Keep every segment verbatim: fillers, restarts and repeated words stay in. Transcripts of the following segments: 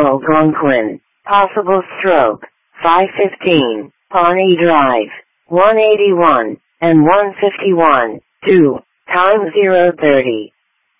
Algonquin. Possible stroke. five fifteen. Pawnee Drive. one eighty-one and one fifty-one. two. Time zero thirty.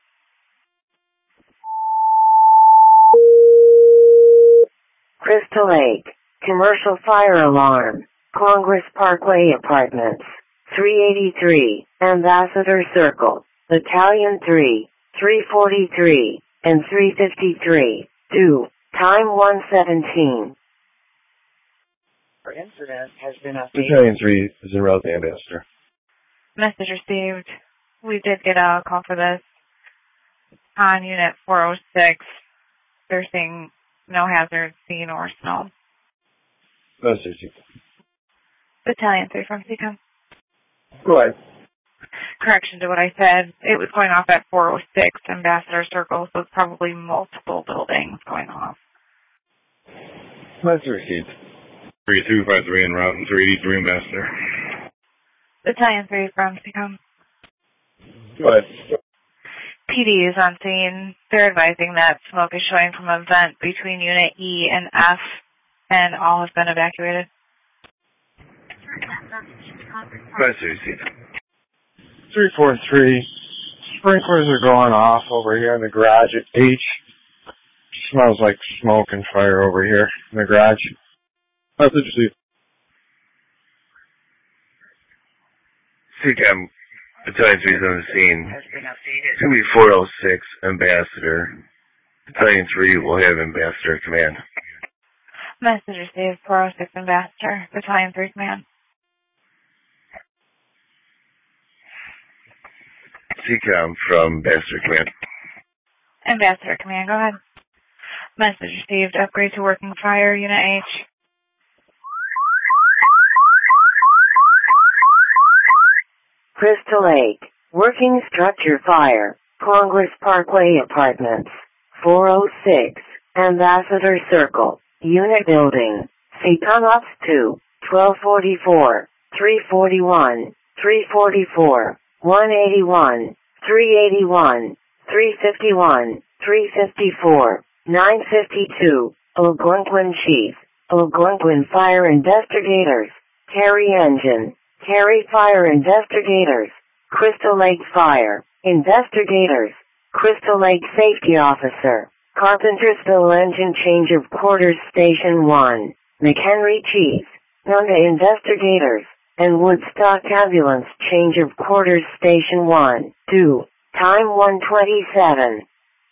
Crystal Lake. Commercial fire alarm. Congress Parkway Apartments. three eighty-three. Ambassador Circle. Battalion three. three forty-three. And three fifty-three. two. Time one seventeen. Our incident has been updated. Battalion three is en route to Ambassador. Message received. We did get a call for this on Unit four oh six. They're saying no hazard seen or snow. Message received. Battalion three from C COM. Go ahead. Correction to what I said. It was going off at four oh six Ambassador Circle, so it's probably multiple buildings going off. Message received. three two five three en route and three eighty-three Ambassador. Battalion three from C COM. Go ahead. P D is on scene. They're advising that smoke is showing from a vent between Unit E and F, and all have been evacuated. Message received. three four three. Sprinklers are going off over here in the garage at H. Smells like smoke and fire over here in the garage. Message received. C COM, Battalion three is on the scene. It's going to be four oh six Ambassador. Battalion three will have Ambassador command. Message received. four oh six Ambassador. Battalion three command. C COM from Ambassador command. Ambassador command, go ahead. Message received. Upgrade to working fire, Unit H. Crystal Lake. Working structure fire. Congress Parkway Apartments. four oh six. Ambassador Circle. Unit building. C COM Ops two. twelve forty-four. three forty-one. three forty-four. one eighty-one. three eighty-one. three fifty-one. three fifty-four. nine fifty-two. Algonquin Chief. Algonquin Fire Investigators. Carry Engine. Carry Fire Investigators. Crystal Lake Fire Investigators. Crystal Lake Safety Officer. Carpentersville Engine Change of Quarters Station one. McHenry Chief. Nunda Investigators. And Woodstock Ambulance Change of Quarters Station one. two. Time one twenty-seven.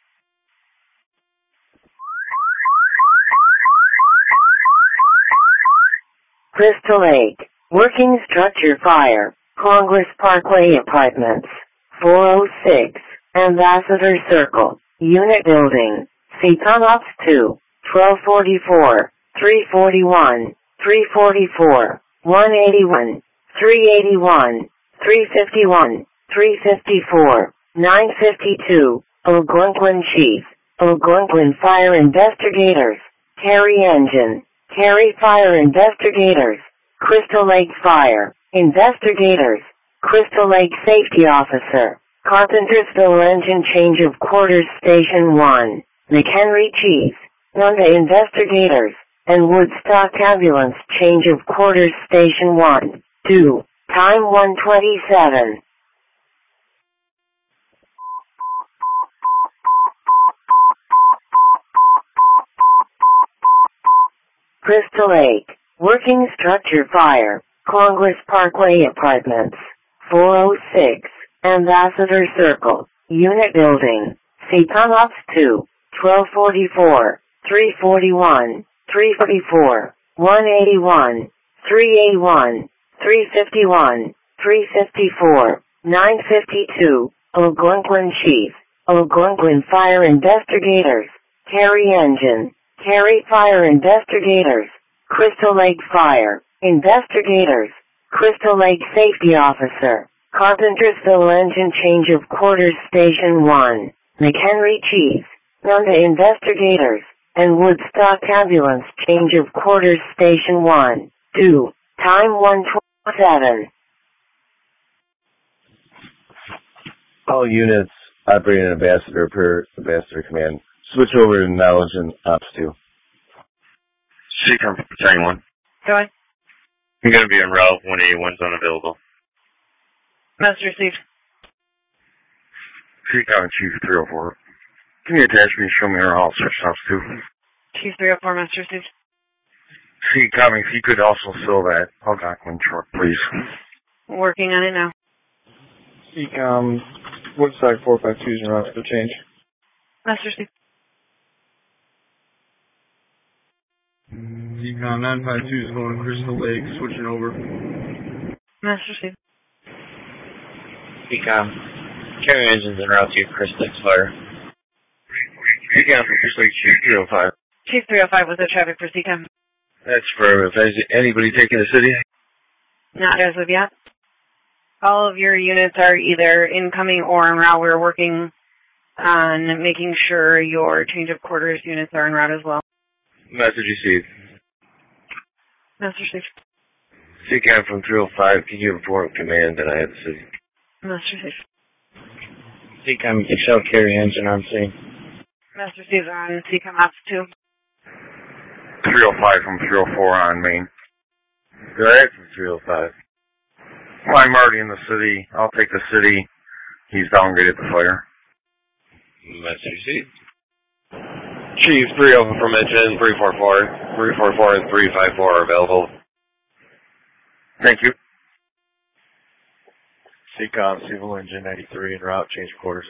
Crystal Lake. Working structure fire. Congress Parkway Apartments. four oh six. Ambassador Circle. Unit building. C COM Ops two. twelve forty-four. three forty-one. three forty-four. one eighty-one. three eighty-one. three fifty-one. three fifty-four. nine fifty-two. Algonquin Chief. Algonquin Fire Investigators. Carry Engine. Carry Fire Investigators. Crystal Lake Fire Investigators. Crystal Lake Safety Officer. Carpentersville Engine Change of Quarters Station one. McHenry Chief. Nunda Investigators. And Woodstock Ambulance Change of Quarters Station one. two. Time one twenty-seven. Crystal Lake. Working structure fire. Congress Parkway Apartments. four oh six. Ambassador Circle. Unit building. C COM Ops two. twelve forty-four. three forty-one. three forty-four. one eighty-one. three eighty-one. three fifty-one. three fifty-four. nine fifty-two. Algonquin Chief. Algonquin Fire Investigators. Carry Engine. Carry Fire Investigators. Crystal Lake Fire Investigators. Crystal Lake Safety Officer. Carpentersville Engine Change of Quarters Station one. McHenry Chief. Nunda Investigators. And Woodstock Ambulance Change of Quarters Station one. two. Time one twenty-seven. All units operating Ambassador per Ambassador Command. Switch over to knowledge and ops two. Seacom from Battalion one. Go ahead. I'm going to be en route. one eighty-one's unavailable. Message received. Seacom Chief three oh four. Can you attach me and show me where all switch ops to? Chief three oh four, message received. Seacom, if you could also fill that Algonquin truck, please. Working on it now. Seacom, Woodstock four five two is en route for change. Message received. Seacom nine five two is going to Crystal Lake, switching over. Message received. Seacom, carrier engines en route to Crystal Lake Fire. Seacom from Crystal Lake, Chief three oh five. Chief three oh five with the traffic for Seacom. That's for, has anybody taken the city? Not as of yet. All of your units are either incoming or en route. We're working on making sure your change of quarters units are en route as well. Message received. Message received. Seacom from three oh five, can you inform command that I have the city? Message received. Seacom, you can show carrier engine on scene. Message received on Seacom Ops two. three oh five from three oh four on Main. Go ahead from three oh five. Well, I'm already in the city. I'll take the city. He's downgraded the fire. Message received. Chief three oh from engine three four four. three four four and three five four are available. Thank you. Seacom, Civil Engine ninety-three en route, change quarters.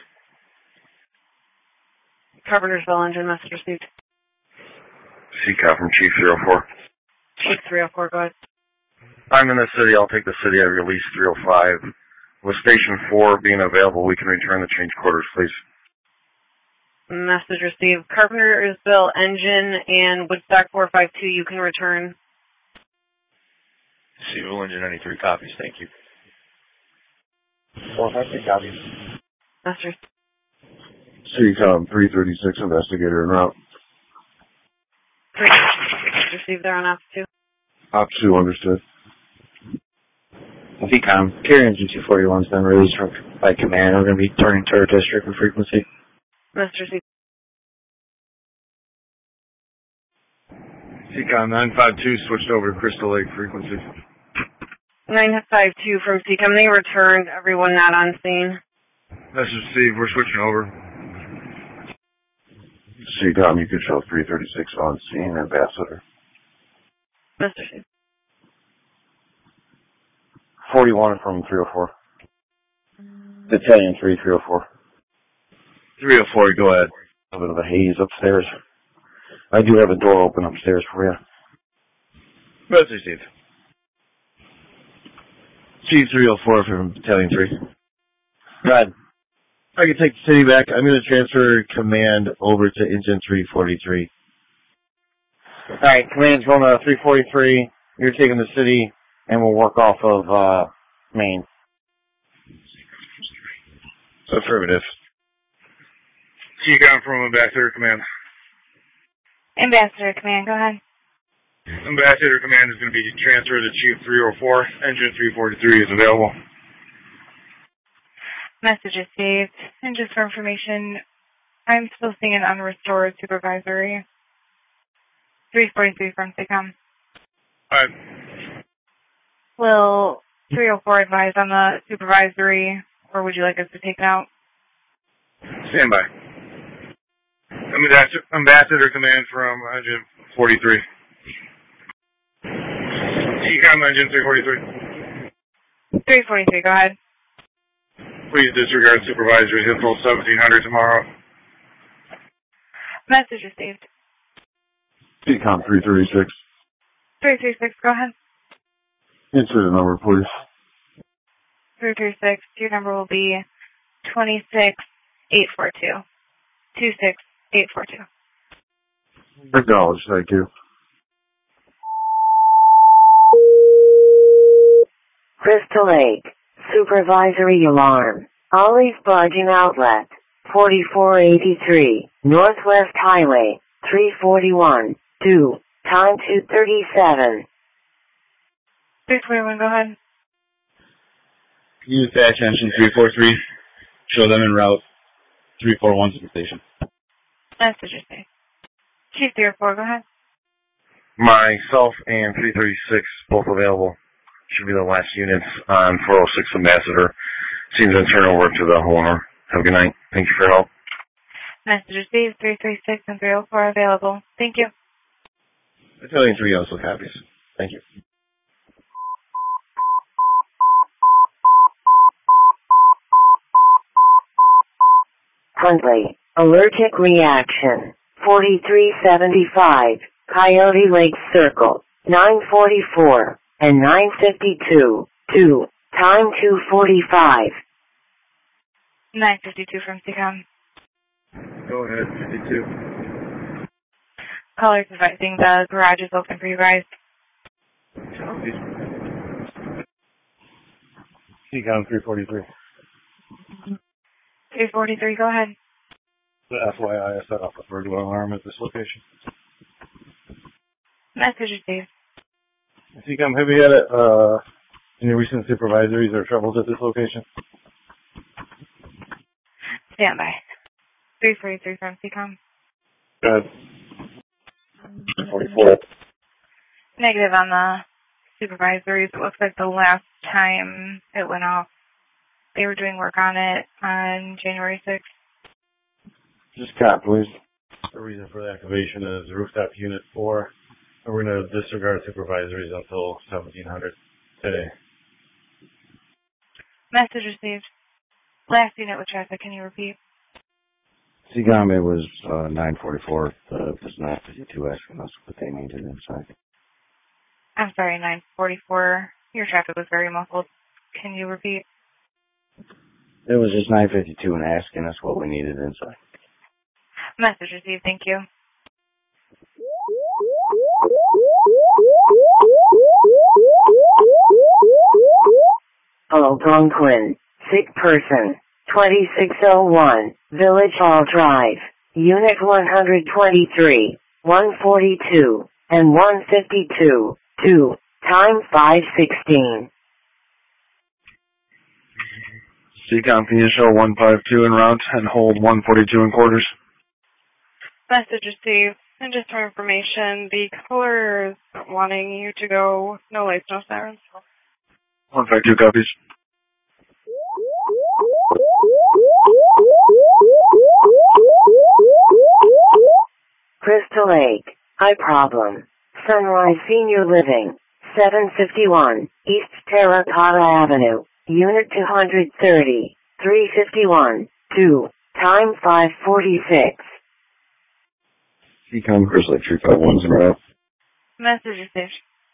Carpentersville engine, message received. Seacom from Chief three oh four. Chief three oh four, go ahead. I'm in the city. I'll take the city. I release three oh five. With Station four being available, we can return the change quarters, please. Message received. Carpentersville engine and Woodstock four five two, you can return. Civil Engine ninety-three copies, thank you. four five two copies. Message Seacom three thirty-six investigator en route. received there on Ops two. Ops two, understood. Seacom, carrier engine two forty-one's been released from, by command. We're going to be turning to our district for frequency. Message received. Seacom nine five two switched over to Crystal Lake frequency. nine five two from Seacom. They returned. Everyone not on scene. Message received. We're switching over. Seacom, you can show three thirty-six on scene, ambassador. Message received. forty-one from three oh four. Battalion three, three oh four. three oh four, go ahead. A bit of a haze upstairs. I do have a door open upstairs for you. Message received. Chief three oh four from Battalion three. Go ahead. I can take the city back. I'm going to transfer command over to engine three forty-three. Alright, command's going to three forty-three. You're taking the city, and we'll work off of, uh, Main. Affirmative. Seacom from Ambassador Command. Ambassador Command, go ahead. Ambassador Command is going to be transferred to Chief three oh four. Engine three forty-three is available. Message is saved. And just for information, I'm still seeing an unrestored supervisory. three forty-three from Seacom. Alright. Will three oh four advise on the supervisory, or would you like us to take it out? Stand by. Ambassador, Ambassador Command from Engine forty-three. Seacom Engine three forty-three. three forty-three, go ahead. Please disregard supervisories until seventeen hundred tomorrow. Message received. Seacom three thirty-six. three three six, go ahead. Answer the number, please. three three six, your number will be two six eight four two. two six eight four two. Acknowledged, thank you. Crystal Lake, supervisory alarm. Ollie's Barging Outlet, forty-four eighty-three, Northwest Highway, three forty-one, two, time two thirty-seven. three twenty-one, go ahead. Use dash engine three forty-three. Show them en route. three forty-one to the station. Message received. Chief zero four, go ahead. Myself and three thirty-six, both available. Should be the last units on four oh six Ambassador. Seems to turn over to the homeowner. Have a good night. Thank you for your help. Message received. three thirty-six and three oh four available. Thank you. Battalion three also copies. Thank you. Huntley, allergic reaction, forty-three seventy-five, Coyote Lake Circle, nine forty-four, and nine fifty-two, two, time two forty-five. nine fifty-two from C COM. Go ahead, fifty-two. Callers advising the garage is open for you guys. C COM three forty-three. three forty-three, go ahead. The F Y I, I set off a burglar alarm at this location. Message received. C COM, have you had uh, any recent supervisories or troubles at this location? Stand by. three forty-three from C COM. Good. forty-four. Negative on the supervisories. It looks like the last time it went off, they were doing work on it on January sixth. Just cop, please. The reason for the activation is rooftop unit four. And we're going to disregard supervisories until seventeen hundred today. Message received. Last unit with traffic, can you repeat? C COM, it was uh, nine forty-four. Uh, it was nine fifty-two asking us what they needed inside. I'm sorry, nine forty-four. Your traffic was very muffled. Can you repeat? It was just nine fifty-two and asking us what we needed inside. Message received, thank you. Algonquin, sick person, twenty-six oh one, Village Hall Drive, Unit one twenty-three, one forty-two, and one fifty-two, two, time five sixteen. C COM, can you show one five two en route and hold one forty-two in quarters? Message received. And just for information, the caller is wanting you to go no lights, no sirens. one five two copies. Crystal Lake, high problem. Sunrise Senior Living, seven fifty-one, East Terracotta Avenue, Unit two thirty, three fifty-one, two, time five forty-six. C COM, Crystal Lake three five one's en route. Message received.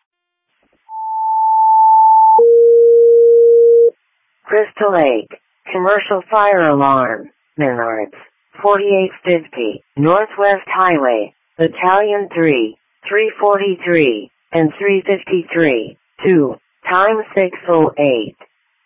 Crystal Lake, commercial fire alarm, Menards, forty-eight fifty, Northwest Highway, Battalion three, three forty-three, and three fifty-three, two, time six oh eight.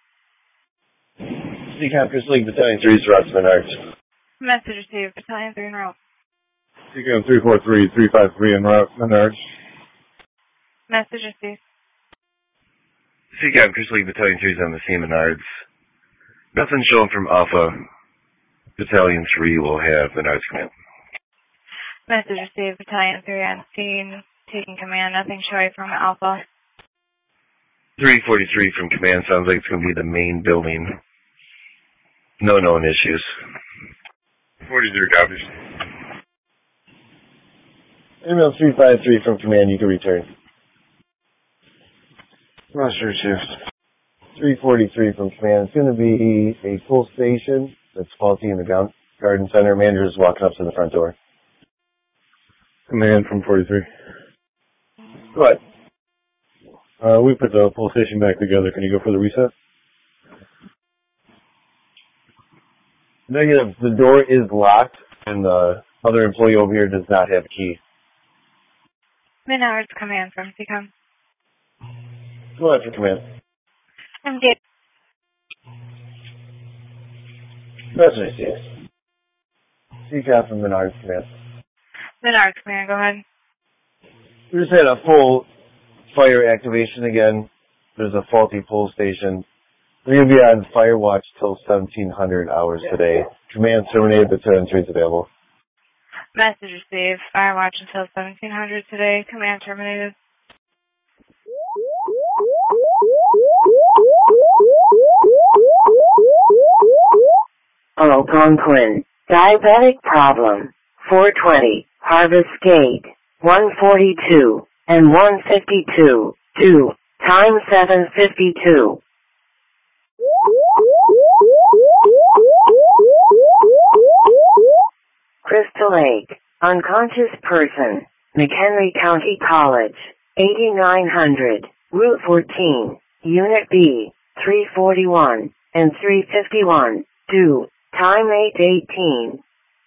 C COM, Crystal Lake Battalion three's route to Menards. Message received. Battalion three en route. C COM three four three, three five three en route, Menards. Message received. C COM, Crystal Lake Battalion three is on the scene, Menards. Nothing showing from Alpha. Battalion three will have Menards command. Message received. Battalion three on scene, taking command. Nothing showing from Alpha. three forty-three from command sounds like it's going to be the main building. No known issues. forty-three copies. Email three five three from command, you can return. Roger shift. three forty-three from command. It's going to be a full station that's faulty in the garden center. Manager is walking up to the front door. Command from forty-three. Go ahead. Uh, we put the full station back together. Can you go for the reset? Negative. The door is locked, and the other employee over here does not have a key. Menards command from C COM. Go ahead for command. I'm dead. That's what I see. C COM from Menards command. Menards command, go ahead. We just had a full fire activation again. There's a faulty pull station. We're going to be on fire watch till seventeen hundred hours today. Command terminated, Battalion three is available. Message received. Fire watch until seventeen hundred today. Command terminated. Algonquin. Diabetic problem. four twenty. Harvest Gate. one forty-two. And one fifty-two. two. Time seven fifty-two. Crystal Lake. Unconscious person. McHenry County College. eighty-nine hundred. Route fourteen. Unit B. three forty-one. And three fifty-one. two. Time eight eighteen.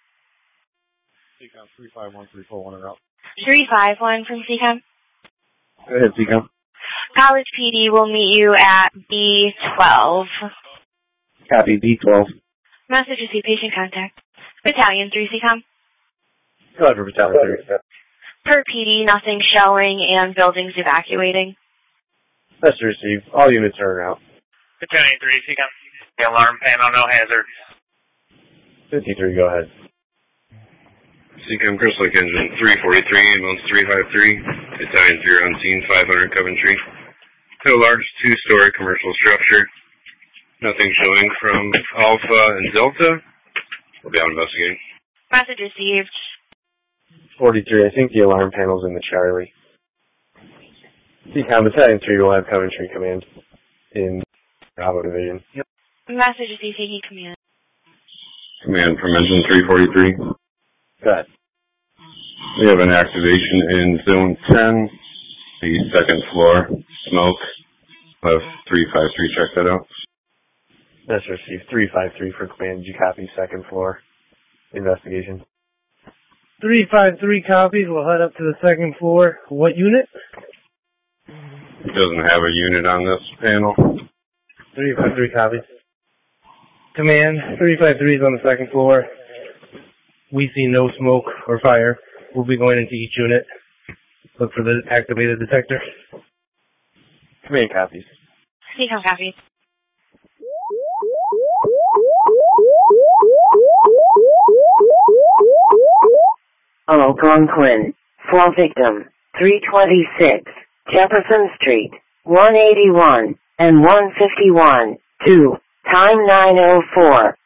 C COM three five one three four one are up. three five one from C COM. Go ahead, C COM. College P D will meet you at B twelve. Copy, B twelve. Message received. Patient contact. Battalion three C COM. Go ahead for Battalion three. Per P D, nothing showing and buildings evacuating. Message received. All units are out. Battalion three C COM. The alarm panel, no hazard. fifty-three, go ahead. C COM Crystal Lake Engine three forty-three, ambulance three five three, Battalion three on scene, five hundred Coventry. To a large two-story commercial structure. Nothing showing from Alpha and Delta. We'll be out investigating. Message received. forty-three, I think the alarm panel's in the Charlie. C COM Battalion three will have Coventry command in Bravo Division. Yep. Message received. Taking command. Command from Engine three forty-three. Go ahead. We have an activation in Zone ten, the second floor, smoke. We'll have three five three check that out. That's received. three five three for command. Did you copy second floor investigation? three five three copies. We'll head up to the second floor. What unit? It doesn't have a unit on this panel. three five three copies. Command, three five three is on the second floor. We see no smoke or fire. We'll be going into each unit. Look for the activated detector. Command copies. C COM copies. Algonquin. Fall victim. three twenty-six. Jefferson Street. one eighty-one. And one fifty-one. two. Time nine oh four.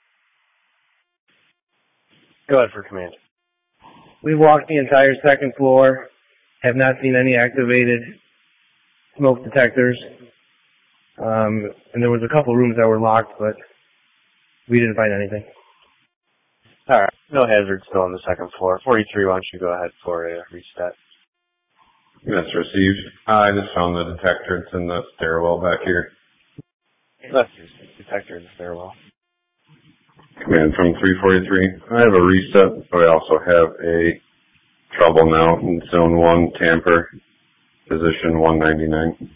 Go ahead for command. We walked the entire second floor. Have not seen any activated smoke detectors. Um, and there was a couple rooms that were locked, but we didn't find anything. All right. No hazard still on the second floor. forty-three, why don't you go ahead for a reset? That's received. I just found the detector. It's in the stairwell back here. That's detector in the stairwell. Command from three forty-three. I have a reset, but I also have a trouble now in Zone one, Tamper, position one ninety-nine.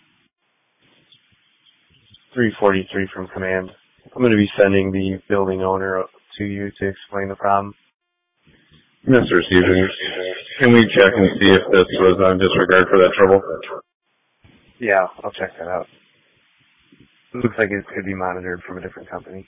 three forty-three from command. I'm going to be sending the building owner to you to explain the problem. Mister Receiving, can we check and see if this was on disregard for that trouble? Yeah, I'll check that out. It looks like it could be monitored from a different company.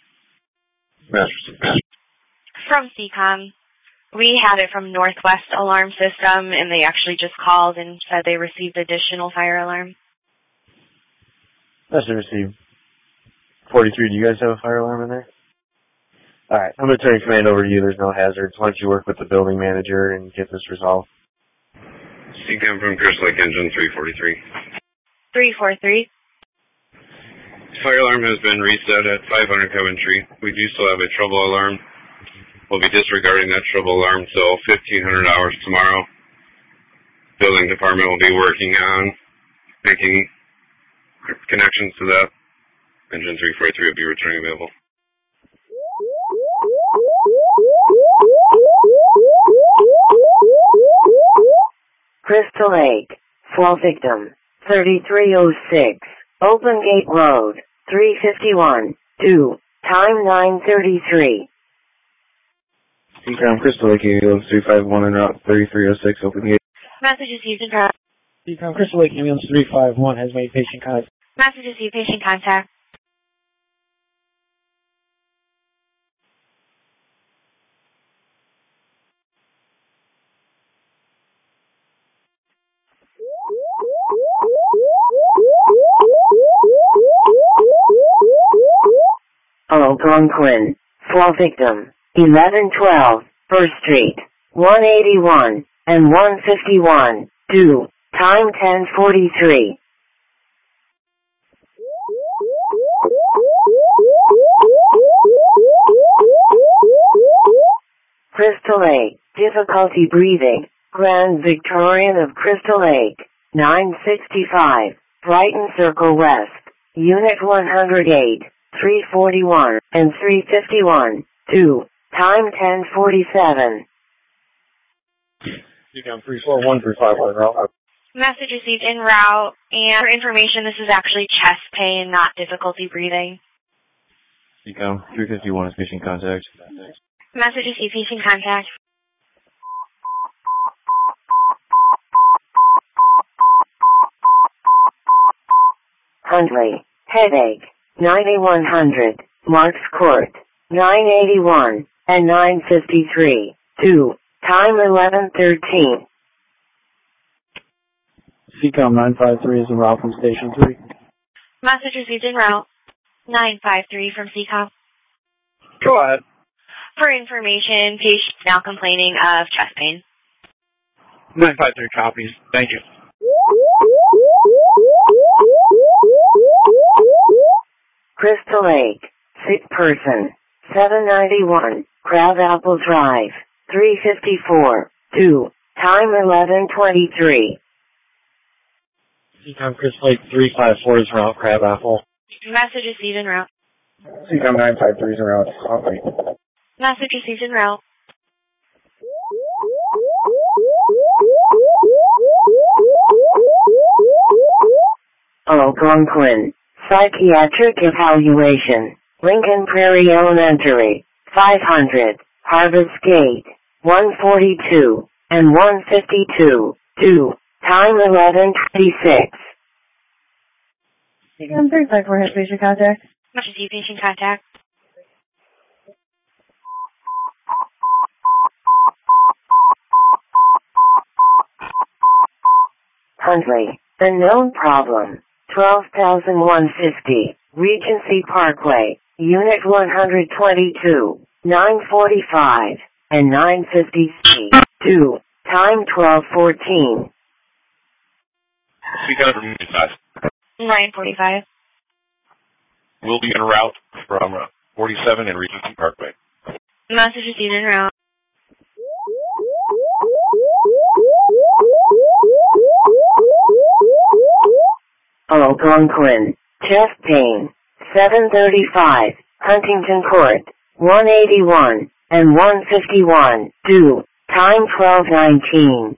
From C COM. We had it from Northwest Alarm System, and they actually just called and said they received additional fire alarm. That's received. forty-three, do you guys have a fire alarm in there? All right, I'm going to turn command over to you. There's no hazards. Why don't you work with the building manager and get this resolved? C COM from Crystal Lake Engine three forty-three. three four three. Fire alarm has been reset at five hundred Coventry. We do still have a trouble alarm. We'll be disregarding that trouble alarm till fifteen hundred hours tomorrow. Building department will be working on making connections to that. Engine three forty-three will be returning available. Crystal Lake. Fall victim. thirty-three oh six. Open Gate Road. three fifty-one. two. Time nine thirty-three. C COM Crystal Lake Ambulance three five one and route thirty-three oh six, open gate. Message received in progress. C COM Crystal Lake Ambulance three five one has made patient contact. Message received. Patient contact. Algonquin. Fall victim. eleven twelve, First Street. one eighty-one and one fifty-one. two. Time ten forty-three. Crystal Lake. Difficulty breathing. Grand Victorian of Crystal Lake. nine sixty-five. Brighton Circle West. Unit one oh eight, three forty-one, and three fifty-one. two. Time ten forty-seven. You can three four one three five one route. Message received en route, and for information, this is actually chest pain, not difficulty breathing. C COM three fifty-one is patient contact. Message received, patient contact. Huntley. Headache. ninety-one hundred. Marks Court. nine eighty-one and nine fifty-three. two. Time eleven thirteen. C COM nine five three is en route from Station three. Message received en route. nine five three from C COM. Go ahead. For information, patient now complaining of chest pain. nine five three copies. Thank you. Crystal Lake. Sick person. seven ninety-one. Crabapple Drive. three fifty-four. two. Time eleven twenty-three. C COM Crystal Lake three five four is en route Crabapple. Message received en route. C COM nine five three is en route Huntley. Message received en route. Algonquin. Psychiatric evaluation. Lincoln Prairie Elementary. five hundred. Harvest Gate. one forty-two and one fifty-two. two. Time eleven twenty-six. C COM three five four has patient contact. Message received, patient contact. Huntley. Unknown problem. twelve thousand one hundred fifty. Regency Parkway. Unit one twenty-two. nine forty-five and nine fifty-three. two. Time twelve fourteen. C COM from five. nine forty-five. We'll be en route from forty-seven and Regency Parkway. Message received en route. Algonquin. Chest pain. seven thirty-five. Huntington Court. one eighty-one and one fifty-one. two. Time twelve nineteen.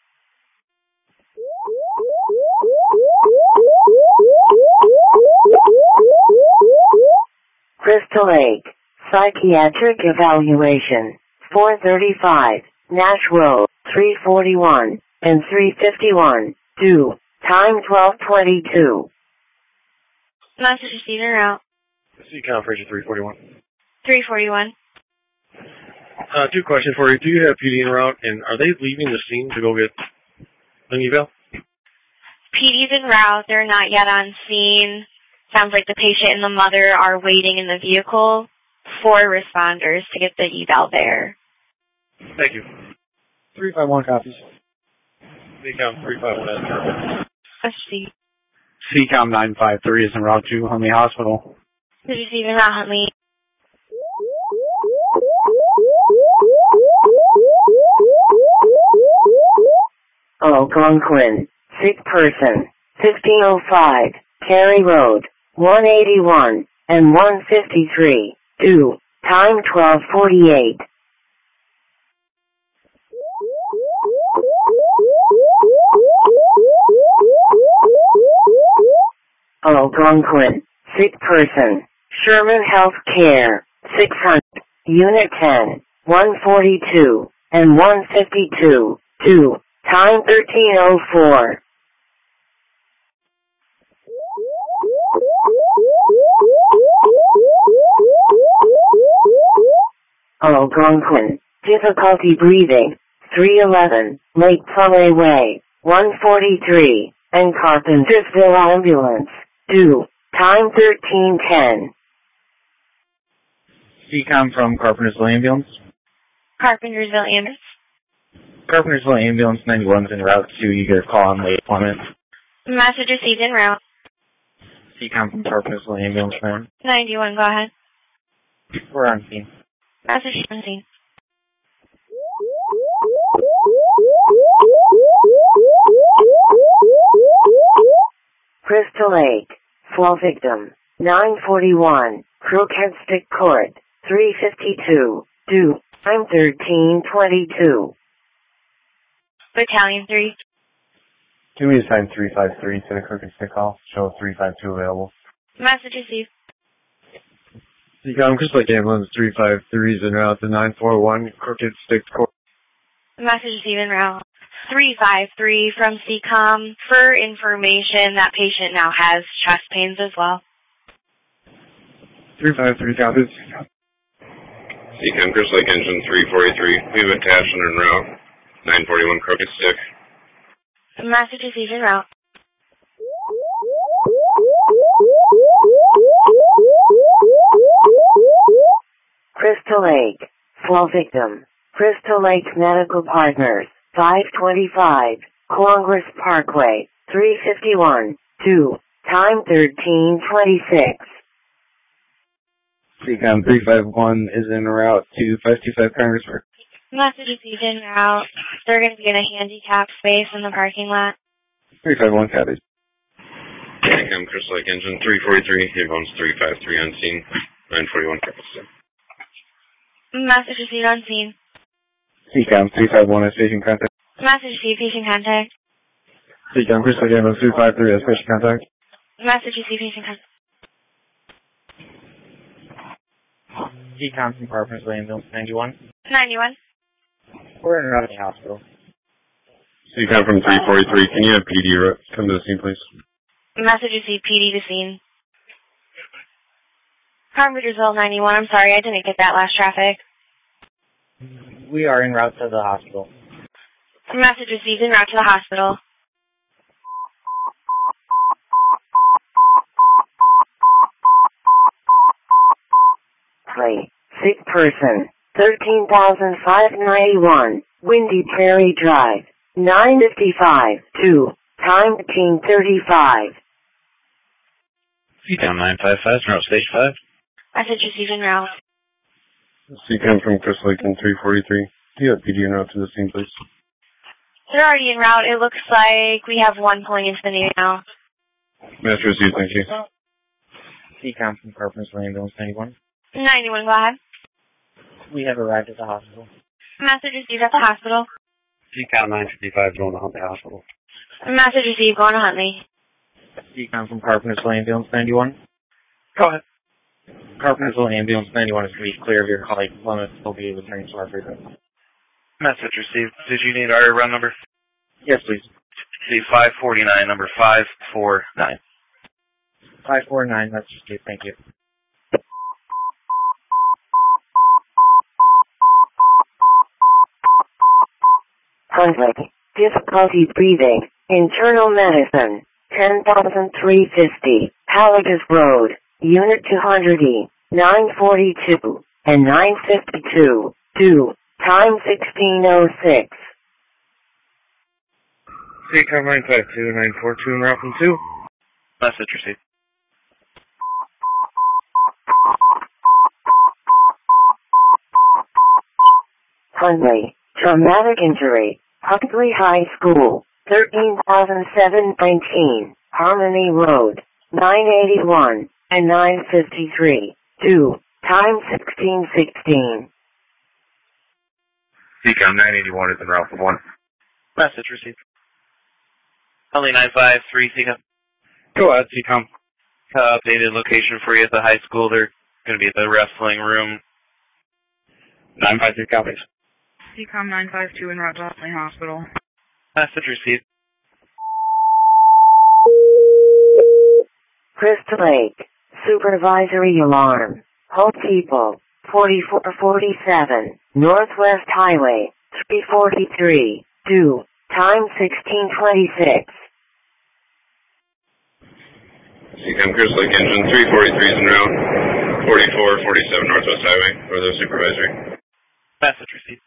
Crystal Lake. Psychiatric evaluation. four thirty-five. Nash Road. three forty-one and three fifty-one. two. Time twelve twenty-two. Message received en route. C COM Fraser three forty-one. three forty-one. Uh, two questions for you. Do you have P D en route, and are they leaving the scene to go get an eval? P D's en route. They're not yet on scene. Sounds like the patient and the mother are waiting in the vehicle for responders to get the eval there. Thank you. three five one copies. C COM three five one is perfect. Let's see. C COM nine five three is en route to Huntley Hospital. Did you see en route, Huntley? Algonquin. Sick person. fifteen oh five. Cary Road. one eighty-one and one fifty-three. two. Time twelve forty-eight. Algonquin. Sick person. Sherman Health Care. six hundred. Unit ten. one forty-two and one fifty-two. two. Time thirteen oh four. Algonquin. Difficulty breathing. three eleven. Lake Plummet Way. one forty-three. And Carpentersville Ambulance. two. Time thirteen ten. C COM from Carpentersville Ambulance. Carpentersville Ambulance. Carpentersville Ambulance ninety-one is en route to you get a call on late appointment. Message received en route. C COM from Carpentersville Ambulance man. ninety-one, go ahead. We're on scene. Message on scene. Crystal Lake. Fall victim. nine forty-one. Crooked Stick Court. three fifty-two. Due. Time thirteen twenty-two. Battalion three. Give me a sign three five three to the Crooked Stick call. Show three five two available. Message received. C COM Crystal Lake Ambulance three five three is en route to nine four one Crooked Stick Court. Message received en route. three five three from C COM. For information, that patient now has chest pains as well. three five three copies. C COM Crystal Lake Engine three forty-three. We have attached and en route. nine forty-one Crooked Stick. Message received en route. Crystal Lake. Fall victim. Crystal Lake Medical Partners. five twenty-five. Congress Parkway. three fifty-one. Due. Time thirteen twenty-six. C COM three five one is en route to five two five Congress Park. Message received en route. They're going to be in a handicap space in the parking lot. three five one copies. C COM Crystal Lake Engine three forty-three. Ambulance three five three on scene. nine forty-one Crooked Stick. Message received on scene. C COM three five one is patient contact. Message received patient contact. C COM Crystal Lake Ambulance three five three is patient contact. Message received patient contact. C COM from Carpentersville Ambulance ninety-one. ninety-one. We're en route to the hospital. C COM from three forty-three. Can you have P D come to the scene, please? Message received P D to scene. Carpentersville ninety-one, I'm sorry, I didn't get that last traffic. We are en route to the hospital. Message received en route to the hospital. Play. Sick person. thirteen thousand five hundred ninety-one. Windy Prairie Drive. nine fifty-five. Due. Time thirteen thirty-five. C COM nine five five, route stage five. Message received en route. C COM from Crystal Lake in three forty-three. Do you have P D en route to the scene, please? They're already en route. It looks like we have one pulling into the new now. Message received, thank you. C COM from Carpentersville Ambulance ninety-one. ninety-one, go ahead. We have arrived at the hospital. Message received at the hospital. C COM nine fifty-five going to Huntley Hospital. Message received going to Huntley. C COM from Carpentersville Ambulance ninety-one. Go ahead. Carpentersville Ambulance ninety-one is going to be clear of your colleague Plymouth will be returning to our frequency. Message received. Did you need our run number? Yes, please. C five forty-nine, number five four nine. five four nine, that's received. Thank you. Huntley. Difficulty breathing. Internal medicine. ten thousand three hundred fifty. Halligus Road. Unit two hundred E. nine forty-two. And nine fifty-two. Due. Time sixteen oh six. C COM nine five two, nine four two, and route from two. Message received. Huntley. Traumatic injury. Huntley High School. thirteen thousand seven hundred nineteen. Harmony Road. nine eighty-one. And nine fifty-three. Due. Time sixteen sixteen. C COM nine eighty-one is in route from one. Message received. Huntley nine five three, C COM. Go ahead, C COM. Uh, updated location for you at the high school. They're going to be at the wrestling room. nine five three copies. C COM nine five two en route to Huntley Hospital. Message received. Crystal Lake. Supervisory alarm. Hold people. forty-four forty-seven. Northwest Highway. three forty-three. Due. Time sixteen twenty-six. C COM Crystal Lake Engine three forty-three is en route. forty-four forty-seven Northwest Highway, for the supervisory. Message received.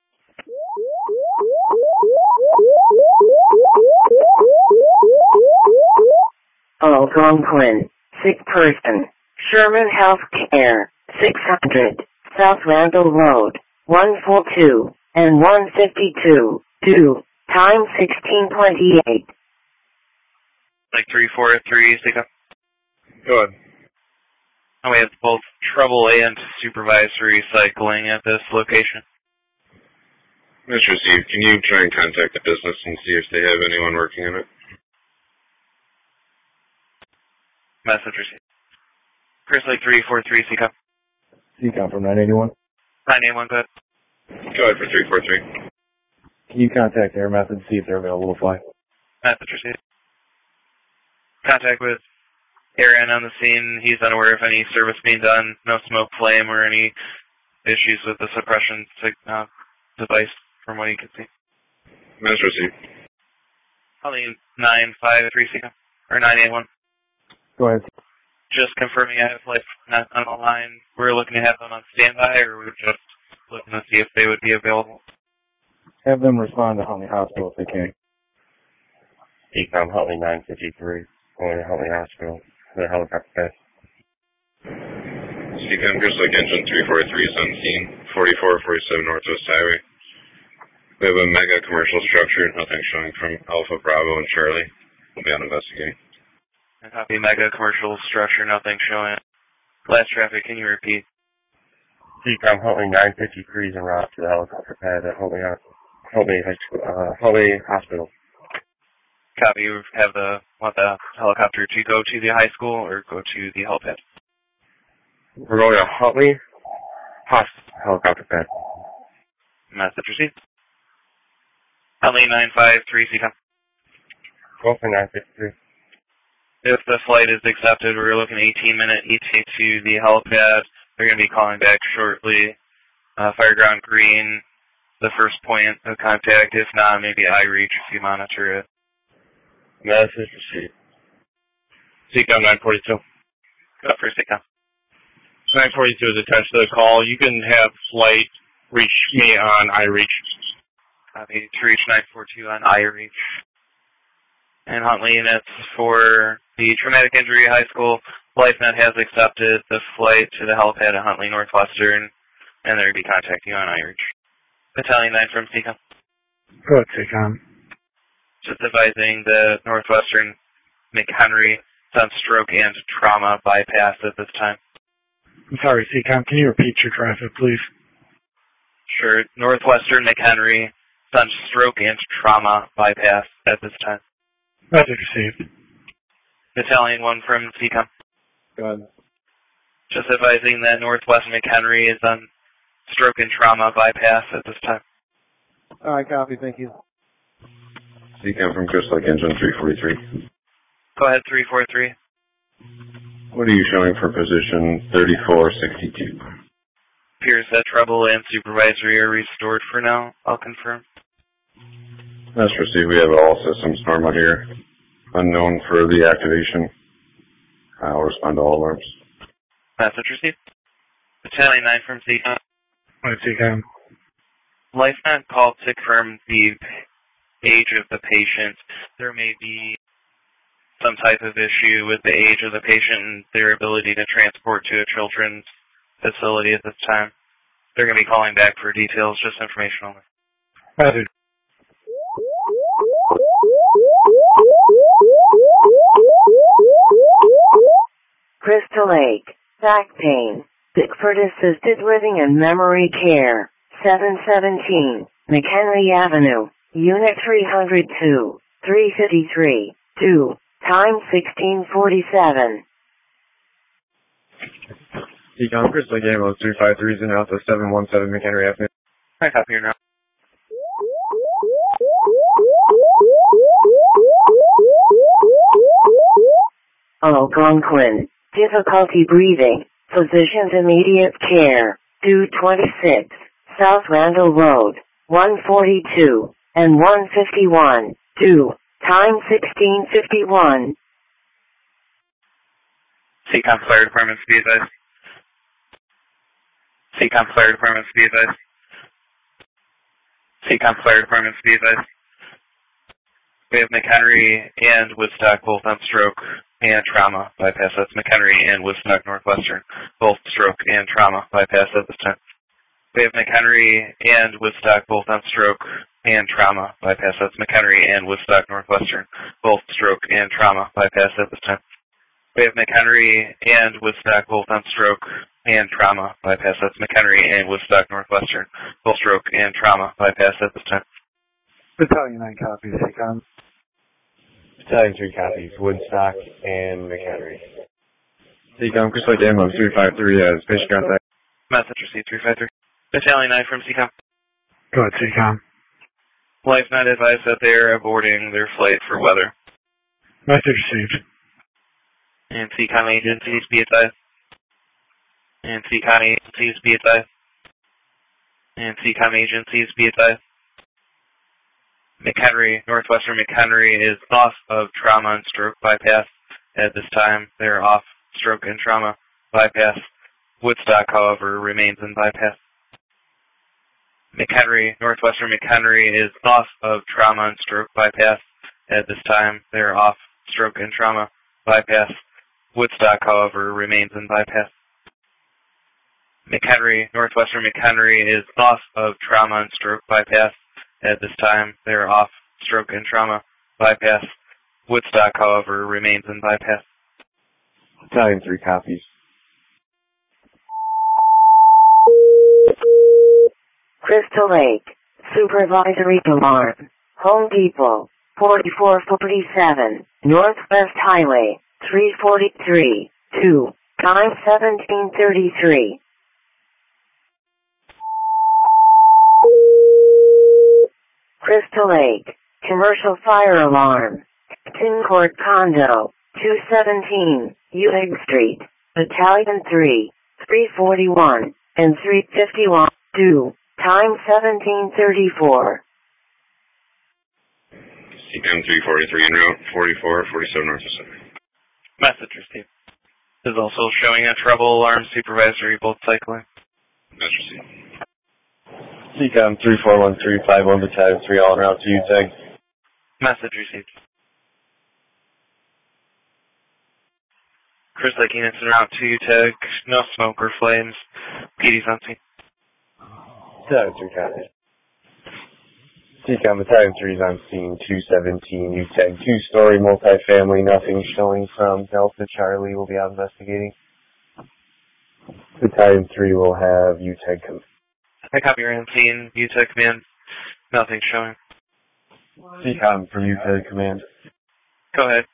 Algonquin, sick person, Sherman Health Care, six hundred, South Randall Road, one forty-two, and one fifty-two, two, time sixteen twenty-eight. Like three four three, take up. Go ahead. And we have both trouble and supervisory cycling at this location. Mister Steve, can you try and contact the business and see if they have anyone working on it? Message received. Chris Lake three four three, C COM. C COM from nine eighty-one. nine eighty-one, go ahead. Go ahead for three four three. Can you contact Air Method and see if they're available to fly? Message received. Contact with Aaron on the scene. He's unaware of any service being done, no smoke, flame, or any issues with the suppression uh, device from what he could see. Message received. Only nine five three, C COM, or nine eight one. Go ahead. Just confirming I have life not on the line. We're looking to have them on standby, or we're just looking to see if they would be available. Have them respond to Huntley Hospital if they can. C COM Huntley nine fifty-three, going to Huntley Hospital, the helicopter pad. C COM Chris Lake Engine three four three is on scene, forty-four forty-seven Northwest Highway. We have a mega commercial structure, nothing showing from Alpha, Bravo, and Charlie. We'll be on investigating. I copy mega commercial structure, nothing showing. Last traffic, can you repeat? C COM Huntley nine fifty-three is en route to the helicopter pad at Huntley, Huntley, uh, Huntley Hospital. Copy, you have the, want the helicopter to go to the high school or go to the helipad? We're going to Huntley Hospital helicopter pad. Message received. Huntley nine five three, C COM. Go for nine fifty-three. If the flight is accepted, we're looking at eighteen minute E T A to the helipad. They're going to be calling back shortly. Uh, Fireground Green, the first point of contact. If not, maybe iReach if you monitor it. Message received. C COM nine forty-two. Go for C COM. nine forty-two is attached to the call. You can have flight reach me on iReach. Copy. To reach nine forty-two on iReach. And Huntley units for the Traumatic Injury High School. LifeNet has accepted the flight to the helipad at Huntley Northwestern, and they're going to be contacting you on iReach. Battalion nine from C COM. Go ahead, C COM. Just advising the Northwestern McHenry is on stroke and trauma bypass at this time. I'm sorry, C COM. Can you repeat your traffic, please? Sure. Northwestern McHenry is on stroke and trauma bypass at this time. Message received. Battalion one from C COM. Go ahead. Just advising that Northwest McHenry is on stroke and trauma bypass at this time. All right, copy. Thank you. C COM from Chris Lake Engine three forty-three. Go ahead, three four three. What are you showing for position thirty-four sixty-two? Appears that trouble and supervisory are restored for now. I'll confirm. That's received. We have all systems normal here. Unknown for the activation. I'll respond to all alarms. Message received. Battalion nine from C COM. Right, C COM. LifeNet called to confirm the age of the patient. There may be some type of issue with the age of the patient and their ability to transport to a children's facility at this time. They're going to be calling back for details, just information only. Message. Crystal Lake, back pain, Bickford Assisted Living and Memory Care, seven seventeen, McHenry Avenue, Unit three oh two, three fifty-three, two, time sixteen forty-seven. C COM Chris Lake Ambulance three five three is in Alpha seven one seven McHenry Avenue. I copy you now. Algonquin, difficulty breathing, physician's immediate care, two twenty-six, South Randall Road, one forty-two, and one fifty-one, two, time sixteen fifty-one. C COM Fire Department, be advised. C COM Fire Department, be advised. C COM Fire Department, be advised. We have McHenry and Woodstock both on stroke and trauma bypass. That's McHenry and Woodstock Northwestern, both stroke and trauma bypass at this time. We have McHenry and Woodstock both on stroke and trauma bypass. That's McHenry and Woodstock Northwestern, both stroke and trauma bypass at this time. We have McHenry and Woodstock both on stroke and trauma bypass. That's McHenry and Woodstock Northwestern, both stroke and trauma bypass at this time. Battalion nine copies, C COM. Battalion three copies, Woodstock and McHenry. C COM, Crystal Lake Ambulance three five three, uh, patient contact. Message received three five three. Battalion nine from C COM. Go ahead, C COM. LifeNet advised that they are aborting their flight for weather. Message received. And C COM agencies be advised. And C COM agencies be advised. And C COM agencies be advised. McHenry, Northwestern McHenry is off of trauma and stroke bypass. At this time, they're off stroke and trauma bypass. Woodstock, however, remains in bypass. McHenry, Northwestern McHenry is off of trauma and stroke bypass. At this time, they're off stroke and trauma bypass. Woodstock, however, remains in bypass. McHenry, Northwestern McHenry is off of trauma and stroke bypass. At this time, they are off stroke and trauma bypass. Woodstock, however, remains in bypass. Battalion three copies. Crystal Lake, Supervisory Alarm, Home Depot, forty-four forty-seven, Northwest Highway, three forty-three, two, time seventeen thirty-three. Crystal Lake, Commercial Fire Alarm, Tincourt Condo, two seventeen, Uig Street, Battalion three, three forty-one, and three fifty-one, two, time seventeen thirty-four. C COM three forty-three en route, forty-four forty-seven North Pacific. Message received. Is also showing a trouble alarm supervisory both cycling. Message received. C COM three four one three five one Battalion three all en route to U T E G. Message received. Chris Lake units en route to U T E G. No smoke or flames. P D's on scene. Battalion three copies. C COM Battalion three is on scene, two seventeen U T E G. Two-story multifamily, nothing showing from Delta Charlie. Will be out investigating. Battalion three will have U T E G come. I copy your on scene. U T E G command. Nothing showing. C COM from U T E G command. Go ahead.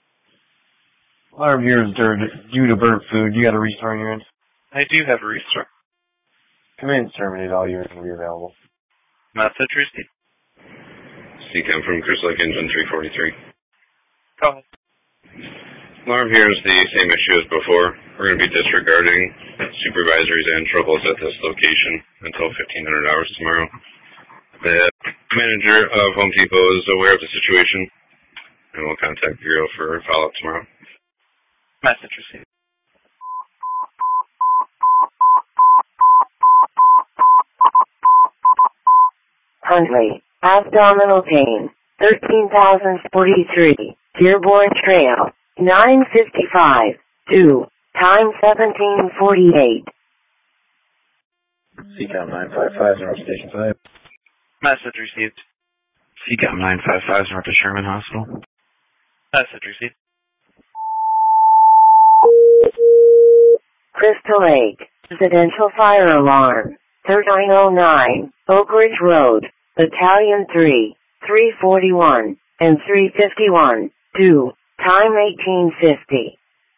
Alarm here is due to burnt food. You got a restore on your end? I do have a restore. Command terminate. All units will be available. Message received. C COM from Crystal Lake Engine three forty-three. Go ahead. Alarm here is the same issue as before. We're going to be disregarding supervisories and troubles at this location until fifteen hundred hours tomorrow. The manager of Home Depot is aware of the situation, and we'll contact Bureau for follow-up tomorrow. Message received. Huntley, abdominal pain, thirteen thousand forty-three, Dearborn Trail, nine fifty-five, two, time seventeen forty-eight. C COM nine five five, North Station five. Message received. C COM nine five five, North of Sherman Hospital. Message received. Crystal Lake, Residential Fire Alarm, thirty-nine oh nine, Oak Ridge Road, Battalion three, three forty-one, and three fifty-one, two, time eighteen fifty.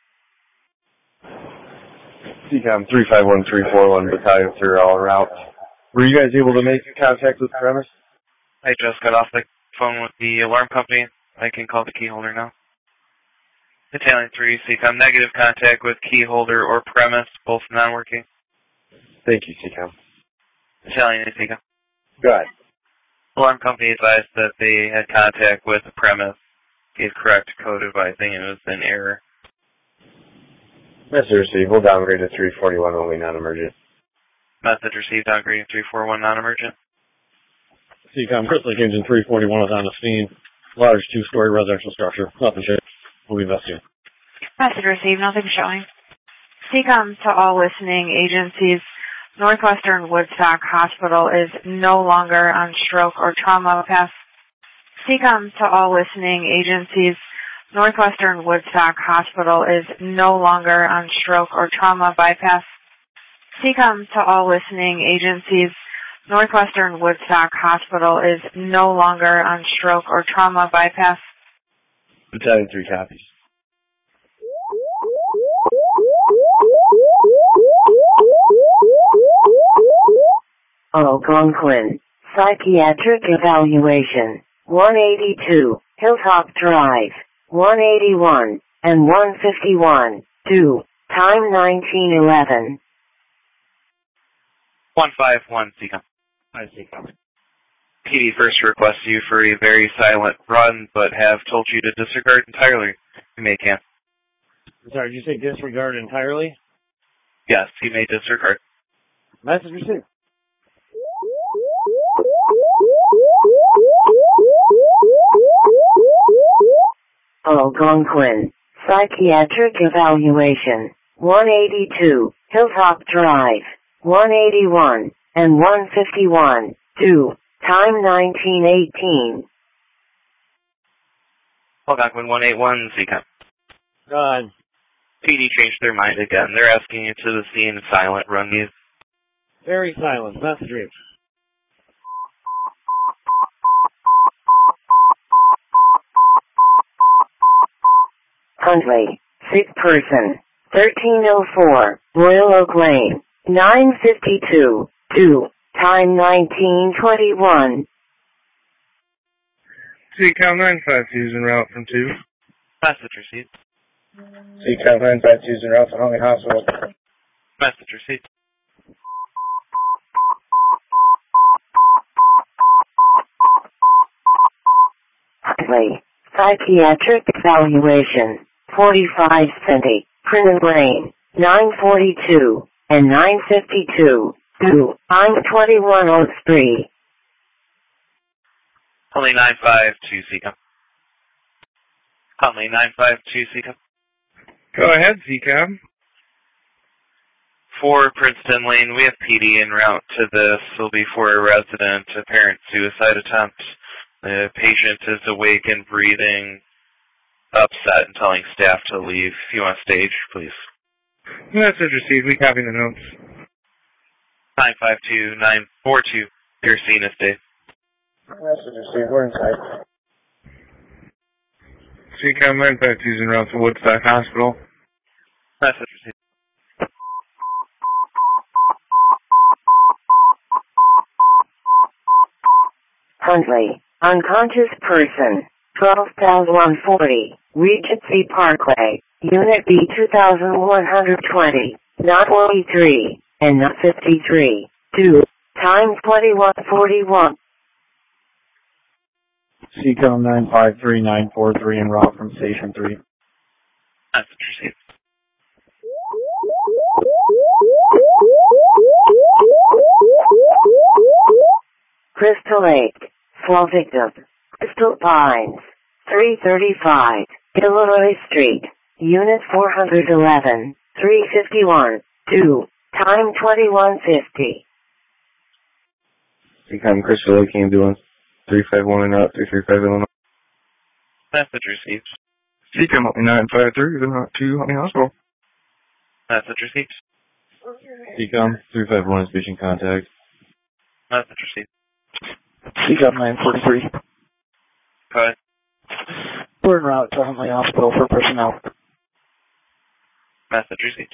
C COM three five one three four one, Battalion three all en route. Were you guys able to make contact with the premise? I just got off the phone with the alarm company. I can call the key holder now. Battalion three, C COM negative contact with key holder or premise, both non-working. Thank you, C COM. Battalion C COM. Go ahead. Alarm company advised that they had contact with the premise. Gave correct code advising it was an error. Message received. We'll downgrade to three forty-one, only non-emergent. Message received on Green three four one, non-emergent. C COM, Crystal Lake Engine three forty-one is on the scene. Large two-story residential structure. Nothing shit. We'll be investigating. Message received, nothing showing. C COM to all listening agencies. Northwestern Woodstock Hospital is no longer on stroke or trauma bypass. C COM to all listening agencies. Northwestern Woodstock Hospital is no longer on stroke or trauma bypass. C COM to all listening agencies. Northwestern Woodstock Hospital is no longer on stroke or trauma bypass. Battalion three copies. Algonquin. Psychiatric evaluation. one eighty-two, Hilltop Drive. one eighty-one, and one fifty-one, two, time nineteen eleven. one five one, C COM. Hi, C COM. P D first requests you for a very silent run, but have told you to disregard entirely. You may can. Sorry, did you say disregard entirely? Yes, you may disregard. Message received. Algonquin. Psychiatric evaluation. one eighty-two, Hilltop Drive. one eighty-one, and one fifty-one, two, time nineteen eighteen. Algonquin one eighty-one, C COM. God. P D changed their mind again. They're asking you to the scene silent run you. Very silent. Message reached. Huntley. Sick person. thirteen oh four, Royal Oak Lane. nine fifty-two, two, time nineteen twenty-one. C COM nine five two is en route from two. Message received. C COM nine five two is en route to Huntley Hospital. Message received. Huntley. Psychiatric evaluation. forty-five centi. Prison Lane. nine forty-two, and nine fifty-two, two, time twenty-one oh three. Huntley nine five two, C COM. Huntley nine five two, C COM. Go ahead, C COM. For Princeton Lane, we have P D en route to this. Will be for a resident, apparent suicide attempt. The patient is awake and breathing, upset and telling staff to leave. If you want to stage, please. Message received. We copy the notes. nine five two nine four two, your scene is Dave. Message received. We're inside. C COM nine five two is en route to Woodstock Hospital. Message received. Huntley. Unconscious person. twelve thousand one hundred forty. Regency Parkway. Unit B two thousand one hundred twenty. Not forty-three. And not fifty-three. two. Time twenty-one forty-one. C COM nine five three nine four three en route from Station three. Message received. Crystal Lake. Fall victim. Crystal Pines. three thirty-five. Illinois Street. Unit four eleven. three fifty-one. two. Time twenty-one fifty. C COM Crystal Lake Ambulance. three five one and out, three three five Illinois. Message received. C COM nine five three is en route to Huntley Hospital. Message received. C COM three five one is reaching contact. Message received. C COM nine forty-three. Go ahead. We're en route to Huntley Hospital for personnel. Message received.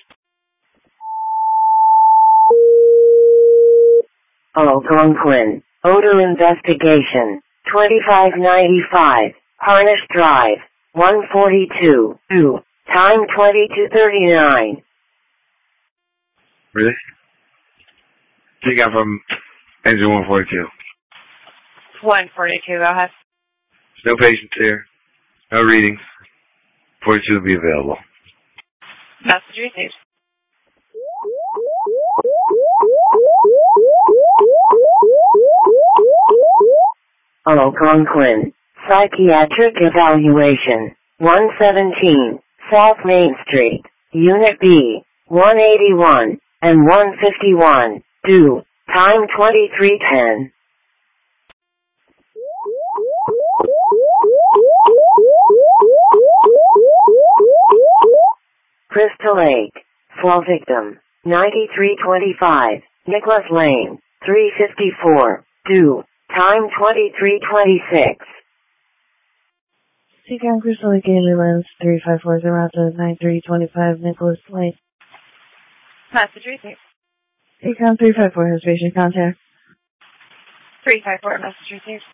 Algonquin. Odor investigation. twenty-five ninety-five. Harnish Drive. one forty-two. two. Time twenty-two thirty-nine. Really? C COM from engine one forty-two. one forty-two, go ahead. No patients here. No readings. forty-two will be available. Message received. Algonquin. Psychiatric Evaluation. one seventeen, South Main Street, Unit B, one eighty-one, and one fifty-one, due, time twenty-three ten. Crystal Lake. Fall victim. ninety-three twenty-five, Nicholas Lane, three fifty-four, due, time twenty-three twenty-six. Seacom Crystal Lake Ambulance three five four zero out to nine three two five Nicholas Lane. Message received. Seacom three five four has patient contact. three five four, message received.